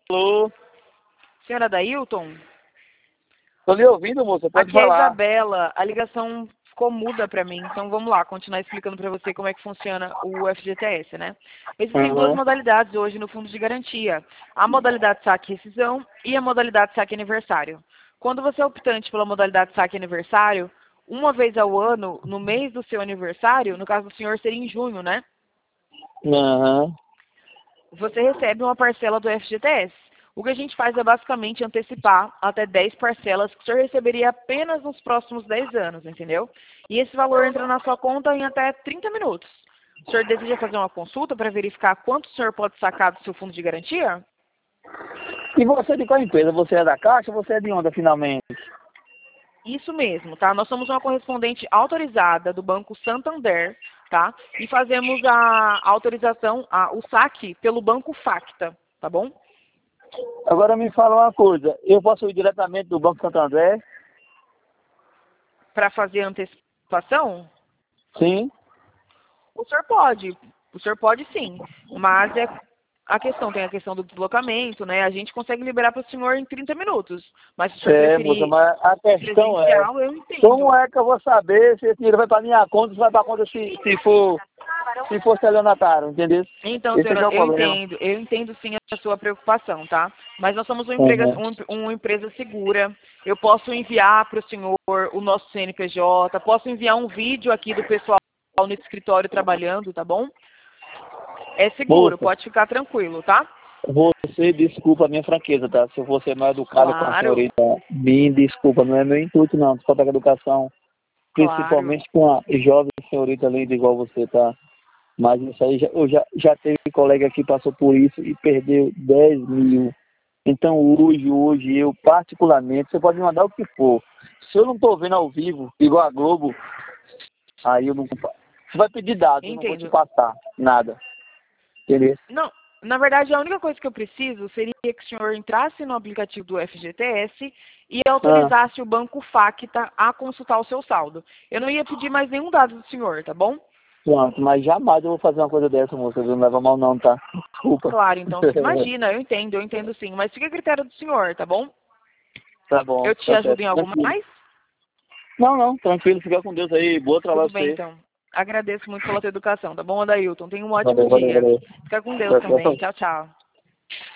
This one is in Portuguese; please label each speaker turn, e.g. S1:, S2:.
S1: Alô?
S2: Senhora Dailton?
S1: Tô lhe ouvindo, moça, pode
S2: Aqui é a
S1: falar.
S2: Isabela. A ligação ficou muda para mim. Então vamos lá, continuar explicando para você como é que funciona o FGTS, né? Existem duas
S1: Uhum.
S2: modalidades hoje no fundo de garantia. A modalidade saque e rescisão e a modalidade saque aniversário. Quando você é optante pela modalidade saque e aniversário, uma vez ao ano, no mês do seu aniversário, no caso do senhor seria em junho, né?
S1: Uhum.
S2: Você recebe uma parcela do FGTS. O que a gente faz é basicamente antecipar até 10 parcelas que o senhor receberia apenas nos próximos 10 anos, entendeu? E esse valor entra na sua conta em até 30 minutos. O senhor deseja fazer uma consulta para verificar quanto o senhor pode sacar do seu fundo de garantia?
S1: E você é de qual empresa? Você é da Caixa ou você é de onde, finalmente?
S2: Isso mesmo, tá? Nós somos uma correspondente autorizada do Banco Santander, tá? E fazemos a autorização, o saque pelo Banco Facta, tá bom?
S1: Agora me fala uma coisa. Eu posso ir diretamente do Banco Santander?
S2: Para fazer a antecipação?
S1: Sim.
S2: O senhor pode sim, mas tem a questão do deslocamento, né? A gente consegue liberar para o senhor em 30 minutos, mas se o senhor
S1: É, moça,
S2: preferir
S1: mas a questão é,
S2: presencial, eu entendo.
S1: como é que eu vou saber se esse dinheiro vai para minha conta ou se vai para a conta se for estelionatário, entendeu?
S2: Então,
S1: Esse é que é
S2: senhora,
S1: o problema.
S2: eu entendo sim a sua preocupação, tá? Mas nós somos
S1: Uhum.
S2: uma empresa segura. Eu posso enviar para o senhor o nosso CNPJ, posso enviar um vídeo aqui do pessoal no escritório trabalhando, tá bom? É seguro,
S1: Moça,
S2: pode ficar tranquilo, tá?
S1: você desculpa a minha franqueza, tá? Se eu for ser mal educado com a
S2: Claro,
S1: senhorita, me desculpa, não é meu intuito não, só pega educação,
S2: claro.
S1: principalmente com a jovem senhorita linda igual você, tá? Mas isso aí, eu já teve colega que passou por isso e perdeu 10 mil. Então hoje, eu particularmente, você pode me mandar o que for. Se eu não tô vendo ao vivo, igual a Globo, aí eu não... Você vai pedir dados, eu não vou te
S2: Entendo.
S1: passar nada, entendeu?
S2: Não, na verdade, a única coisa que eu preciso seria que o senhor entrasse no aplicativo do FGTS e
S1: Ah.
S2: autorizasse o Banco Facta a consultar o seu saldo. Eu não ia pedir mais nenhum dado do senhor, tá bom?
S1: Pronto, mas jamais eu vou fazer uma coisa dessa, moça. Não leva mal não, tá? Desculpa.
S2: Claro, então, imagina, eu entendo sim, mas fica a critério do senhor, tá bom?
S1: Tá bom,
S2: Eu te
S1: tá
S2: ajudo
S1: certo.
S2: em algo
S1: Tranquilo.
S2: mais?
S1: Não, não, tranquilo. Fica com Deus aí. Boa trabalho
S2: Tudo
S1: pra
S2: bem,
S1: você.
S2: então. Agradeço muito pela tua educação, tá bom, Adailton? Tenha um ótimo
S1: Valeu, valeu,
S2: dia.
S1: valeu.
S2: Fica com Deus
S1: Tchau,
S2: também.
S1: tchau.
S2: Tchau, tchau.